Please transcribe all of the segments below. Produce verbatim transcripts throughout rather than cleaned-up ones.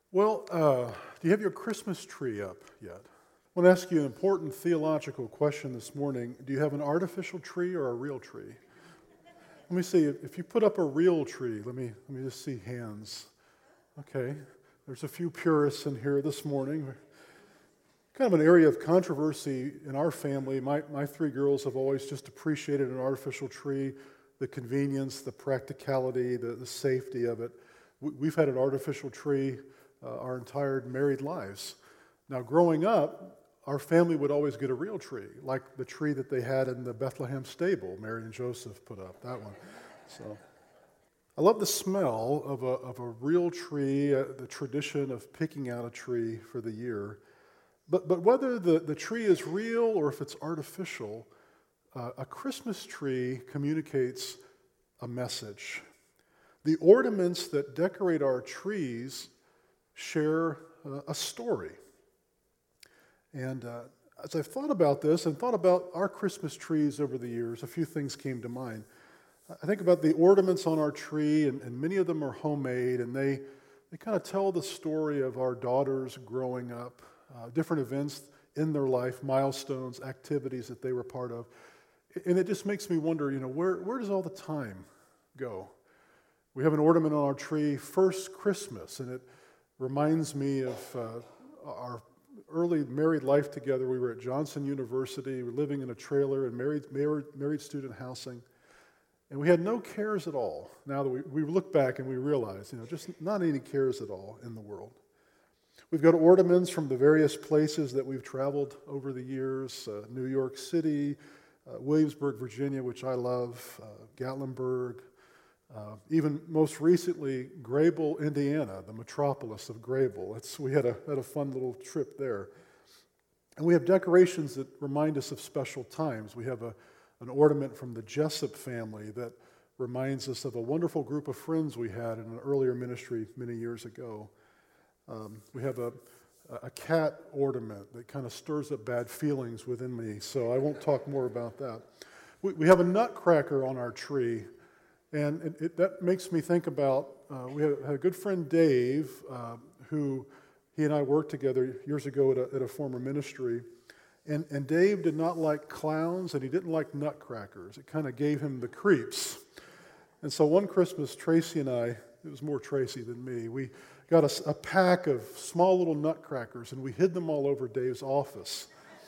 Well, uh, do you have your Christmas tree up yet? I want to ask you an important theological question this morning. Do you have an artificial tree or a real tree? Let me see. If you put up a real tree, let me let me just see hands. Okay, there's a few purists in here this morning. Kind of an area of controversy in our family. My my three girls have always just appreciated an artificial tree, the convenience, the practicality, the, the safety of it. We, we've had an artificial tree uh, our entire married lives. Now, growing up, our family would always get a real tree, like the tree that they had in the Bethlehem stable, Mary and Joseph put up, that one. So, I love the smell of a of a real tree, uh, the tradition of picking out a tree for the year. But but whether the, the tree is real or if it's artificial, uh, a Christmas tree communicates a message. The ornaments that decorate our trees share uh, a story. And uh, as I've thought about this and thought about our Christmas trees over the years, a few things came to mind. I think about the ornaments on our tree, and, and many of them are homemade, and they, they kind of tell the story of our daughters growing up, uh, different events in their life, milestones, activities that they were part of. And it just makes me wonder, you know, where, where does all the time go? We have an ornament on our tree, First Christmas, and it reminds me of uh, our early married life together. We were at Johnson University. We were living in a trailer in married, married, married student housing. And we had no cares at all. Now that we, we look back and we realize, you know, just not any cares at all in the world. We've got ornaments from the various places that we've traveled over the years, uh, New York City, uh, Williamsburg, Virginia, which I love, uh, Gatlinburg, uh, even most recently, Grable, Indiana, the metropolis of Grable. It's, we had a, had a fun little trip there. And we have decorations that remind us of special times. We have a an ornament from the Jessup family that reminds us of a wonderful group of friends we had in an earlier ministry many years ago. Um, we have a, a cat ornament that kind of stirs up bad feelings within me, so I won't talk more about that. We, we have a nutcracker on our tree, and it, it, that makes me think about, uh, we had, had a good friend, Dave, uh, who he and I worked together years ago at a, at a former ministry. And, and Dave did not like clowns, and he didn't like nutcrackers. It kind of gave him the creeps. And so one Christmas, Tracy and I, it was more Tracy than me, we got a, a pack of small little nutcrackers, and we hid them all over Dave's office.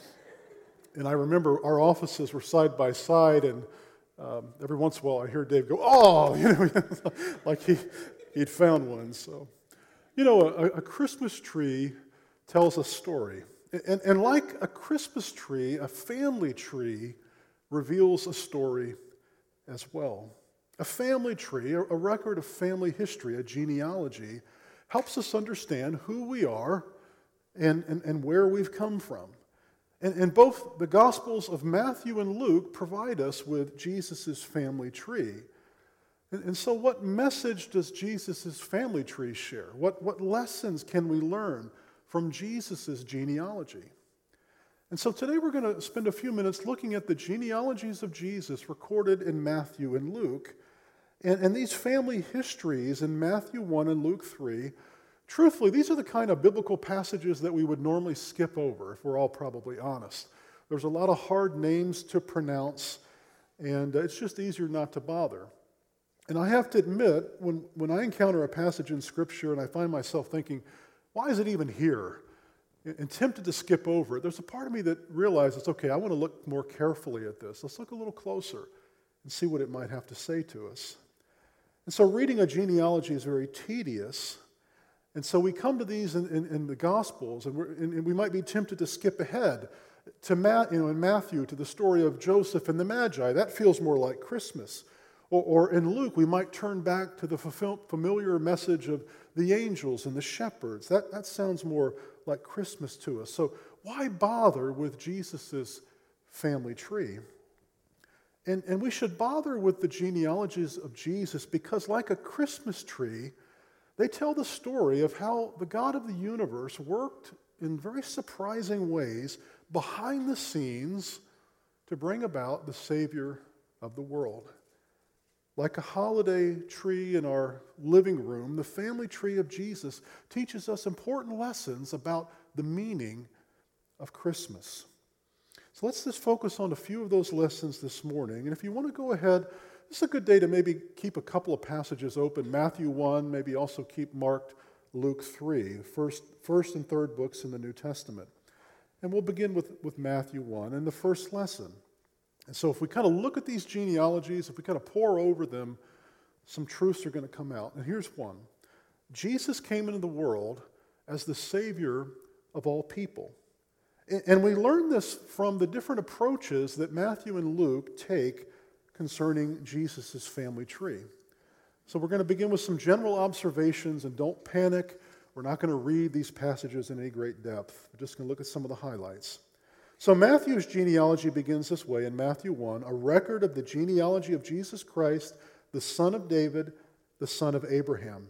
And I remember our offices were side by side, and um, every once in a while I hear Dave go, "Oh," you know, like he, he'd found one. So, you know, a, a Christmas tree tells a story. And, and like a Christmas tree, a family tree reveals a story as well. A family tree, a, a record of family history, a genealogy, helps us understand who we are and, and, and where we've come from. And, and both the Gospels of Matthew and Luke provide us with Jesus' family tree. And, and so what message does Jesus' family tree share? What, what lessons can we learn from Jesus' genealogy? And so today we're going to spend a few minutes looking at the genealogies of Jesus recorded in Matthew and Luke. And, and these family histories in Matthew one and Luke three, truthfully, these are the kind of biblical passages that we would normally skip over, if we're all probably honest. There's a lot of hard names to pronounce, and it's just easier not to bother. And I have to admit, when, when I encounter a passage in Scripture and I find myself thinking, why is it even here? And tempted to skip over it, there's a part of me that realizes, okay, I want to look more carefully at this. Let's look a little closer and see what it might have to say to us. And so reading a genealogy is very tedious. And so we come to these in, in, in the Gospels, and, we're, and, and we might be tempted to skip ahead to Ma- you know, in Matthew to the story of Joseph and the Magi. That feels more like Christmas. Or, or in Luke, we might turn back to the fulfill, familiar message of the angels and the shepherds. That, that sounds more like Christmas to us. So why bother with Jesus' family tree? And, and we should bother with the genealogies of Jesus because, like a Christmas tree, they tell the story of how the God of the universe worked in very surprising ways behind the scenes to bring about the Savior of the world. Like a holiday tree in our living room, the family tree of Jesus teaches us important lessons about the meaning of Christmas. So let's just focus on a few of those lessons this morning. And if you want to go ahead, this is a good day to maybe keep a couple of passages open. Matthew one, maybe also keep marked Luke three, the first, first and third books in the New Testament. And we'll begin with, with Matthew one and the first lesson. And so if we kind of look at these genealogies, if we kind of pore over them, some truths are going to come out. And here's one. Jesus came into the world as the Savior of all people. And we learn this from the different approaches that Matthew and Luke take concerning Jesus' family tree. So we're going to begin with some general observations, and don't panic. We're not going to read these passages in any great depth. We're just going to look at some of the highlights. So Matthew's genealogy begins this way in Matthew one, a record of the genealogy of Jesus Christ, the son of David, the son of Abraham.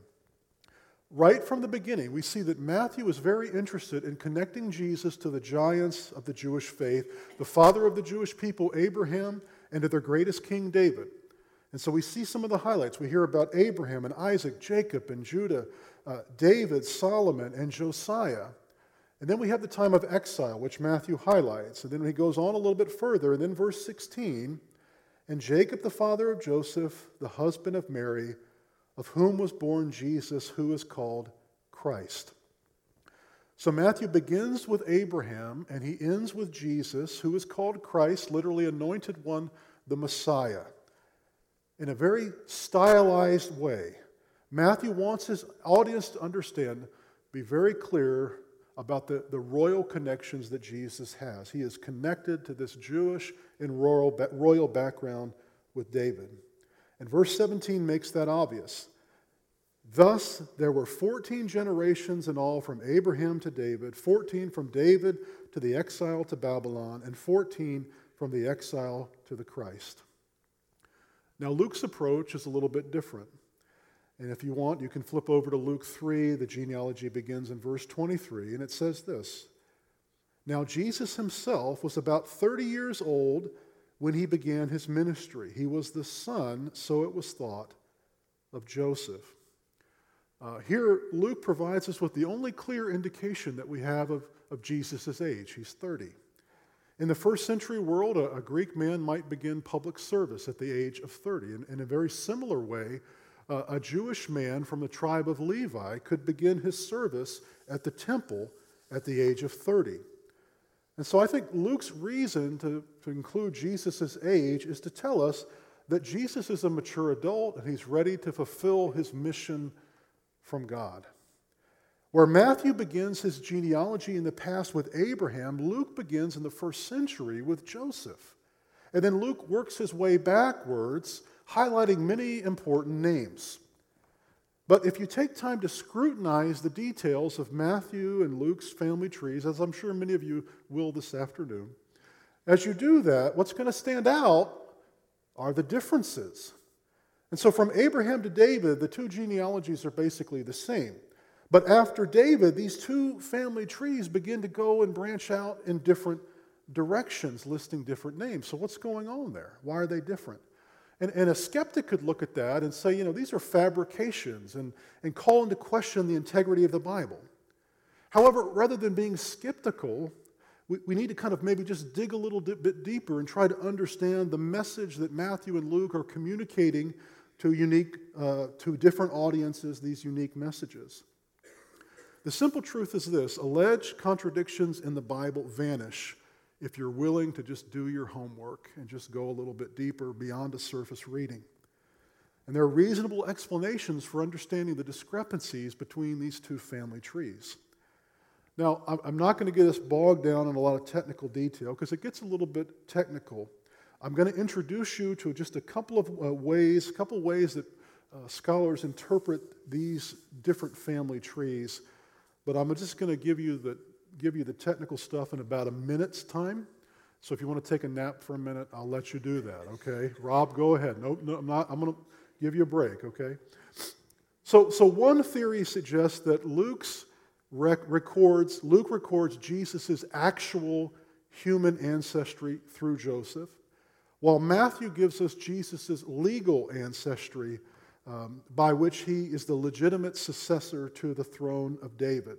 Right from the beginning, we see that Matthew is very interested in connecting Jesus to the giants of the Jewish faith, the father of the Jewish people, Abraham, and to their greatest king, David. And so we see some of the highlights. We hear about Abraham and Isaac, Jacob and Judah, uh, David, Solomon, and Josiah. And then we have the time of exile, which Matthew highlights. And then he goes on a little bit further, and then verse sixteen, and Jacob, the father of Joseph, the husband of Mary, of whom was born Jesus, who is called Christ. So Matthew begins with Abraham, and he ends with Jesus, who is called Christ, literally anointed one, the Messiah, in a very stylized way. Matthew wants his audience to understand, be very clear about the, the royal connections that Jesus has. He is connected to this Jewish and royal, royal background with David. And verse seventeen makes that obvious. Thus, there were fourteen generations in all from Abraham to David, fourteen from David to the exile to Babylon, and fourteen from the exile to the Christ. Now, Luke's approach is a little bit different. And if you want, you can flip over to Luke three. The genealogy begins in verse twenty-three, and it says this. Now, Jesus himself was about thirty years old when he began his ministry. He was the son, so it was thought, of Joseph. Uh, here, Luke provides us with the only clear indication that we have of, of Jesus' age. He's thirty. In the first century world, a, a Greek man might begin public service at the age of thirty. In, in a very similar way, uh, a Jewish man from the tribe of Levi could begin his service at the temple at the age of thirty. And so I think Luke's reason to, to include Jesus' age is to tell us that Jesus is a mature adult and he's ready to fulfill his mission from God. Where Matthew begins his genealogy in the past with Abraham, Luke begins in the first century with Joseph. And then Luke works his way backwards, highlighting many important names. But if you take time to scrutinize the details of Matthew and Luke's family trees, as I'm sure many of you will this afternoon, as you do that, what's going to stand out are the differences. And so from Abraham to David, the two genealogies are basically the same. But after David, these two family trees begin to go and branch out in different directions, listing different names. So what's going on there? Why are they different? And, and a skeptic could look at that and say, you know, these are fabrications and, and call into question the integrity of the Bible. However, rather than being skeptical, we, we need to kind of maybe just dig a little bit deeper and try to understand the message that Matthew and Luke are communicating to unique, uh, to different audiences, these unique messages. The simple truth is this: alleged contradictions in the Bible vanish if you're willing to just do your homework and just go a little bit deeper beyond a surface reading. And there are reasonable explanations for understanding the discrepancies between these two family trees. Now, I'm not going to get us bogged down in a lot of technical detail because it gets a little bit technical. I'm going to introduce you to just a couple of uh, ways, a couple of ways that uh, scholars interpret these different family trees. But I'm just going to give you the give you the technical stuff in about a minute's time. So if you want to take a nap for a minute, I'll let you do that, okay? Rob, go ahead. No, no, I'm not. I'm going to give you a break, okay? So, so one theory suggests that Luke's rec- records Luke records Jesus' actual human ancestry through Joseph, while Matthew gives us Jesus' legal ancestry, um, by which he is the legitimate successor to the throne of David.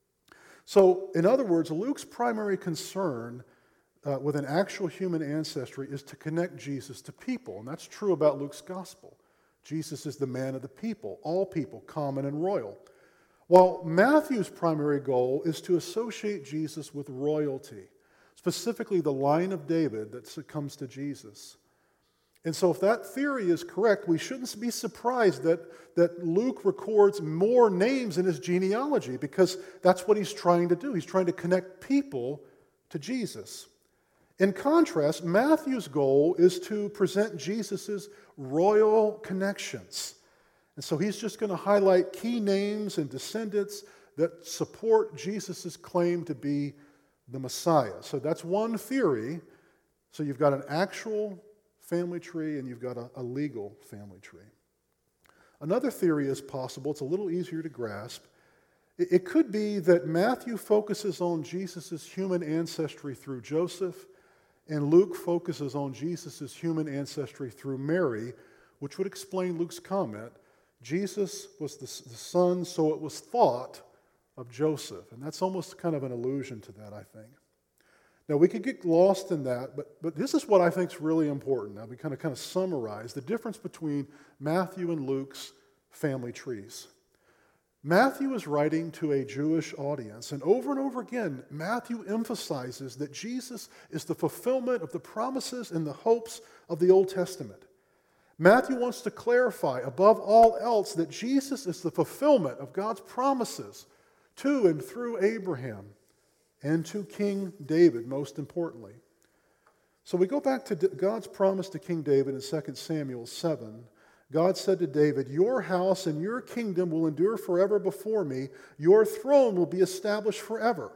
So, in other words, Luke's primary concern uh, with an actual human ancestry is to connect Jesus to people, and that's true about Luke's gospel. Jesus is the man of the people, all people, common and royal. While Matthew's primary goal is to associate Jesus with royalty, specifically the line of David that comes to Jesus. And so if that theory is correct, we shouldn't be surprised that, that Luke records more names in his genealogy, because that's what he's trying to do. He's trying to connect people to Jesus. In contrast, Matthew's goal is to present Jesus' royal connections. And so he's just going to highlight key names and descendants that support Jesus' claim to be the Messiah. So that's one theory. So you've got an actual family tree and you've got a, a legal family tree. Another theory is possible. It's a little easier to grasp. It, it could be that Matthew focuses on Jesus' human ancestry through Joseph, and Luke focuses on Jesus' human ancestry through Mary, which would explain Luke's comment, Jesus was the, the son, so it was thought, of Joseph. And that's almost kind of an allusion to that, I think. Now, we could get lost in that, but, but this is what I think is really important. Now, we kind of, kind of summarize the difference between Matthew and Luke's family trees. Matthew is writing to a Jewish audience, and over and over again, Matthew emphasizes that Jesus is the fulfillment of the promises and the hopes of the Old Testament. Matthew wants to clarify, above all else, that Jesus is the fulfillment of God's promises to and through Abraham and to King David, most importantly. So we go back to God's promise to King David in Second Samuel seven. God said to David, "Your house and your kingdom will endure forever before me. Your throne will be established forever."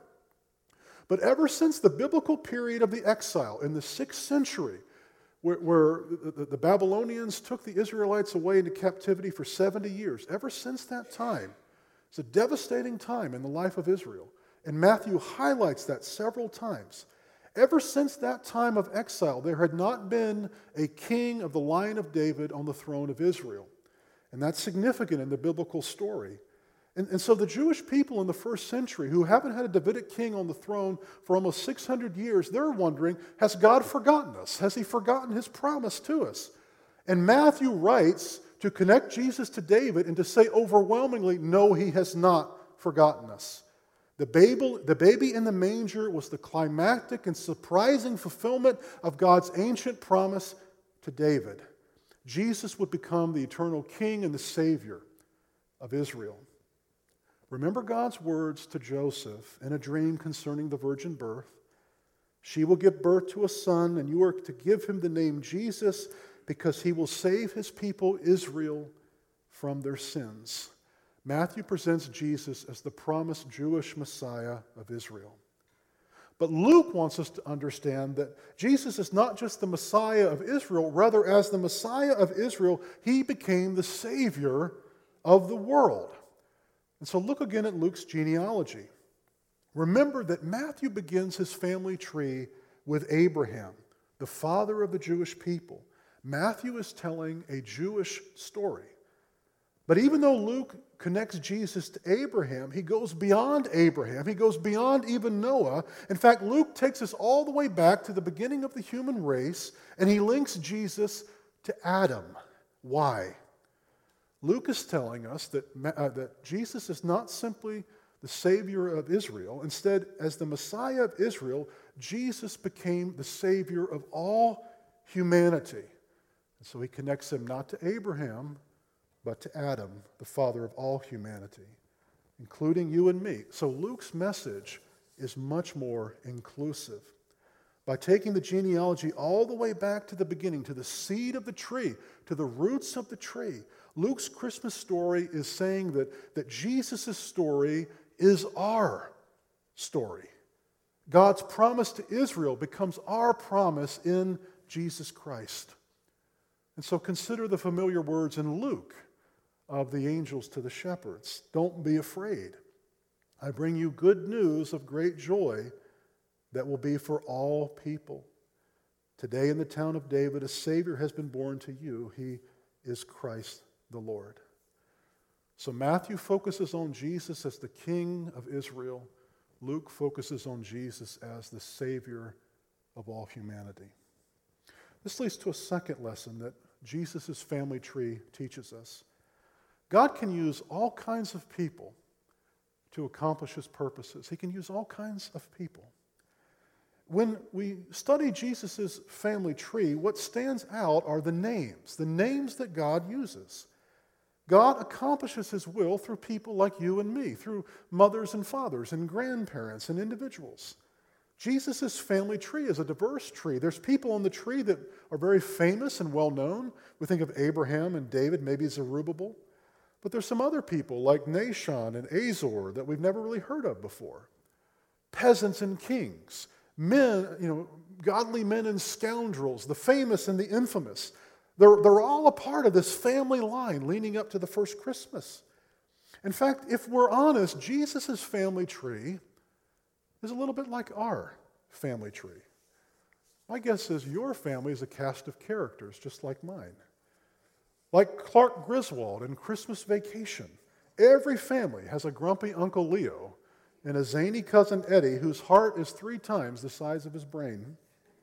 But ever since the biblical period of the exile in the sixth century, where, where the, the Babylonians took the Israelites away into captivity for seventy years, ever since that time, it's a devastating time in the life of Israel. And Matthew highlights that several times. Ever since that time of exile, there had not been a king of the line of David on the throne of Israel. And that's significant in the biblical story. And, and so the Jewish people in the first century, who haven't had a Davidic king on the throne for almost six hundred years, they're wondering, has God forgotten us? Has he forgotten his promise to us? And Matthew writes to connect Jesus to David and to say overwhelmingly, no, he has not forgotten us. The baby, the baby in the manger was the climactic and surprising fulfillment of God's ancient promise to David. Jesus would become the eternal king and the savior of Israel. Remember God's words to Joseph in a dream concerning the virgin birth. She will give birth to a son, and you are to give him the name Jesus, because he will save his people Israel from their sins. Matthew presents Jesus as the promised Jewish Messiah of Israel. But Luke wants us to understand that Jesus is not just the Messiah of Israel, rather, as the Messiah of Israel, he became the Savior of the world. And so look again at Luke's genealogy. Remember that Matthew begins his family tree with Abraham, the father of the Jewish people. Matthew is telling a Jewish story. But even though Luke connects Jesus to Abraham, he goes beyond Abraham. He goes beyond even Noah. In fact, Luke takes us all the way back to the beginning of the human race, and he links Jesus to Adam. Why? Luke is telling us that, uh, that Jesus is not simply the Savior of Israel. Instead, as the Messiah of Israel, Jesus became the Savior of all humanity. And so he connects him not to Abraham, but to Adam, the father of all humanity, including you and me. So Luke's message is much more inclusive. By taking the genealogy all the way back to the beginning, to the seed of the tree, to the roots of the tree, Luke's Christmas story is saying that, that Jesus' story is our story. God's promise to Israel becomes our promise in Jesus Christ. And so consider the familiar words in Luke of the angels to the shepherds. Don't be afraid. I bring you good news of great joy that will be for all people. Today in the town of David, a Savior has been born to you. He is Christ the Lord. So Matthew focuses on Jesus as the King of Israel. Luke focuses on Jesus as the Savior of all humanity. This leads to a second lesson that Jesus' family tree teaches us. God can use all kinds of people to accomplish his purposes. He can use all kinds of people. When we study Jesus' family tree, what stands out are the names, the names that God uses. God accomplishes his will through people like you and me, through mothers and fathers and grandparents and individuals. Jesus' family tree is a diverse tree. There's people on the tree that are very famous and well-known. We think of Abraham and David, maybe Zerubbabel. But there's some other people like Nahshon and Azor that we've never really heard of before. Peasants and kings, men, you know, godly men and scoundrels, the famous and the infamous. They're, they're all a part of this family line leading up to the first Christmas. In fact, if we're honest, Jesus' family tree is a little bit like our family tree. My guess is your family is a cast of characters just like mine. Like Clark Griswold in Christmas Vacation, every family has a grumpy Uncle Leo and a zany cousin Eddie whose heart is three times the size of his brain.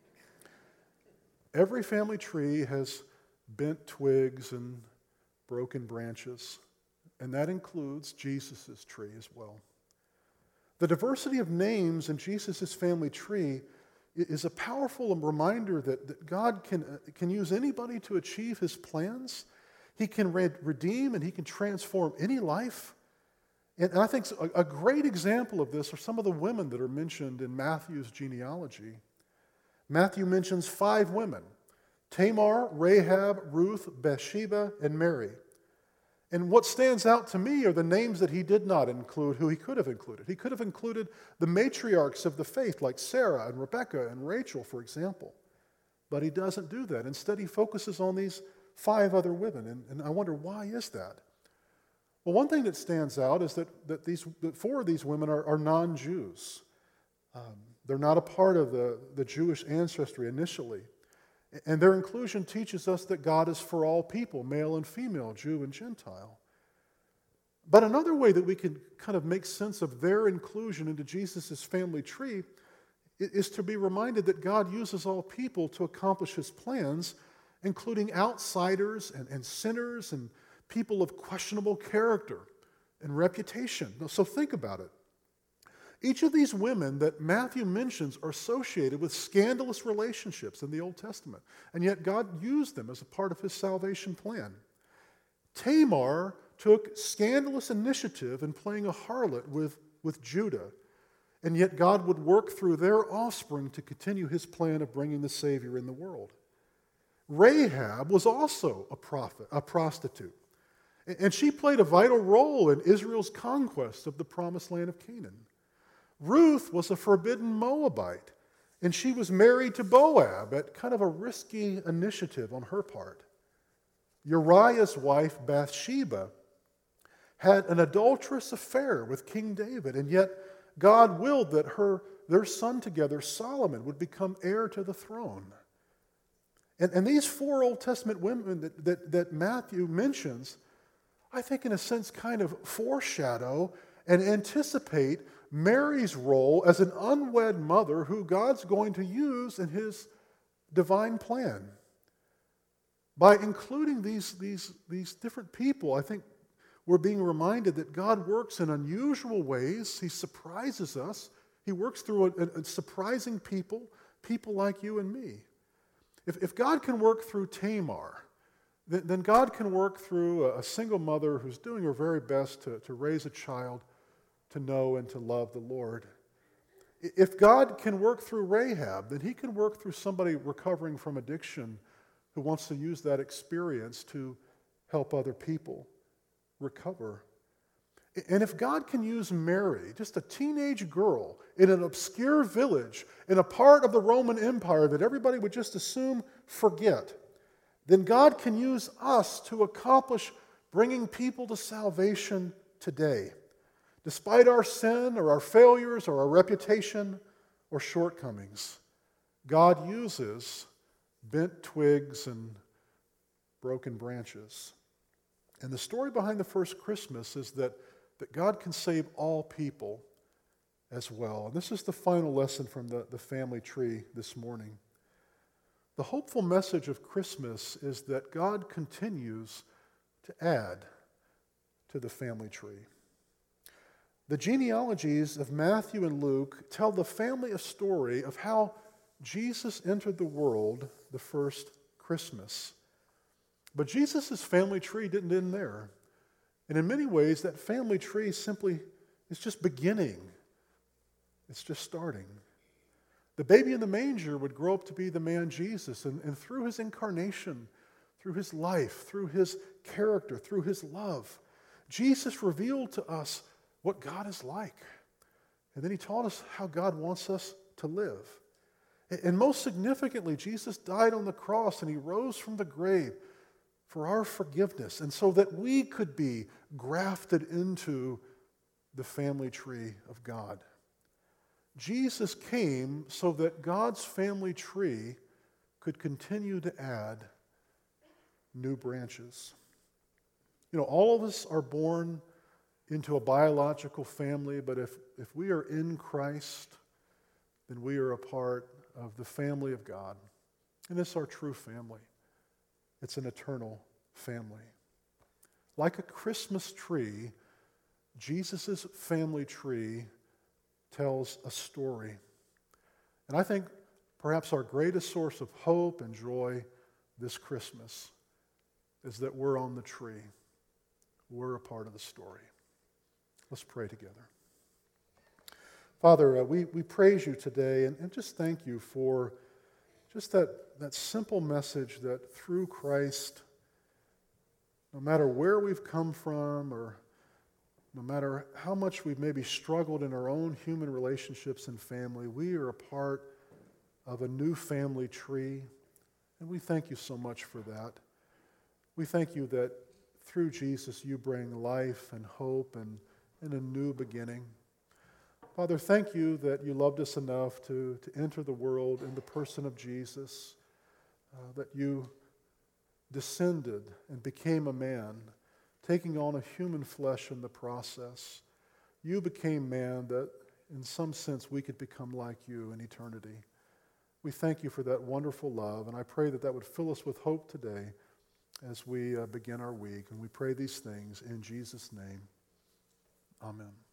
Every family tree has bent twigs and broken branches, and that includes Jesus' tree as well. The diversity of names in Jesus' family tree is a powerful reminder that, that God can, uh, can use anybody to achieve his plans. He can redeem and he can transform any life. And I think a great example of this are some of the women that are mentioned in Matthew's genealogy. Matthew mentions five women: Tamar, Rahab, Ruth, Bathsheba, and Mary. And what stands out to me are the names that he did not include, who he could have included. He could have included the matriarchs of the faith, like Sarah and Rebecca and Rachel, for example. But he doesn't do that. Instead, he focuses on these five other women. And, and I wonder, why is that? Well, one thing that stands out is that, that, these, that four of these women are, are non-Jews. Um, they're not a part of the, the Jewish ancestry initially. And their inclusion teaches us that God is for all people, male and female, Jew and Gentile. But another way that we can kind of make sense of their inclusion into Jesus' family tree is to be reminded that God uses all people to accomplish his plans, including outsiders and, and sinners and people of questionable character and reputation. So think about it. Each of these women that Matthew mentions are associated with scandalous relationships in the Old Testament, and yet God used them as a part of his salvation plan. Tamar took scandalous initiative in playing a harlot with, with Judah, and yet God would work through their offspring to continue his plan of bringing the Savior in the world. Rahab was also a prophet, a prostitute, and she played a vital role in Israel's conquest of the promised land of Canaan. Ruth was a forbidden Moabite, and she was married to Boaz at kind of a risky initiative on her part. Uriah's wife, Bathsheba, had an adulterous affair with King David, and yet God willed that her, their son together, Solomon, would become heir to the throne. And, and these four Old Testament women that, that, that Matthew mentions, I think in a sense kind of foreshadow and anticipate Mary's role as an unwed mother who God's going to use in his divine plan. By including these, these, these different people, I think we're being reminded that God works in unusual ways. He surprises us. He works through a, a surprising people, people like you and me. If, if God can work through Tamar, then, then God can work through a, a single mother who's doing her very best to, to raise a child to know and to love the Lord. If God can work through Rahab, then he can work through somebody recovering from addiction who wants to use that experience to help other people recover. And if God can use Mary, just a teenage girl in an obscure village in a part of the Roman Empire that everybody would just assume forget, then God can use us to accomplish bringing people to salvation today, despite our sin or our failures or our reputation or shortcomings. God uses bent twigs and broken branches. And the story behind the first Christmas is that, that God can save all people as well. And this is the final lesson from the, the family tree this morning. The hopeful message of Christmas is that God continues to add to the family tree. The genealogies of Matthew and Luke tell the family a story of how Jesus entered the world the first Christmas. But Jesus' family tree didn't end there. And in many ways, that family tree simply is just beginning. It's just starting. The baby in the manger would grow up to be the man Jesus, and, and through his incarnation, through his life, through his character, through his love, Jesus revealed to us what God is like. And then he taught us how God wants us to live. And, and most significantly, Jesus died on the cross and he rose from the grave for our forgiveness, and so that we could be grafted into the family tree of God. Jesus came so that God's family tree could continue to add new branches. You know, all of us are born into a biological family, but if, if we are in Christ, then we are a part of the family of God. And it's our true family. It's an eternal family. Like a Christmas tree, Jesus' family tree tells a story. And I think perhaps our greatest source of hope and joy this Christmas is that we're on the tree. We're a part of the story. Let's pray together. Father, uh, we, we praise you today and, and just thank you for just that, that simple message that through Christ, no matter where we've come from or no matter how much we've maybe struggled in our own human relationships and family, we are a part of a new family tree, and we thank you so much for that. We thank you that through Jesus you bring life and hope and, and a new beginning. Father, thank you that you loved us enough to, to enter the world in the person of Jesus, uh, that you descended and became a man, taking on a human flesh in the process. You became man that in some sense we could become like you in eternity. We thank you for that wonderful love, and I pray that that would fill us with hope today as we uh, begin our week. And we pray these things in Jesus' name. Amen.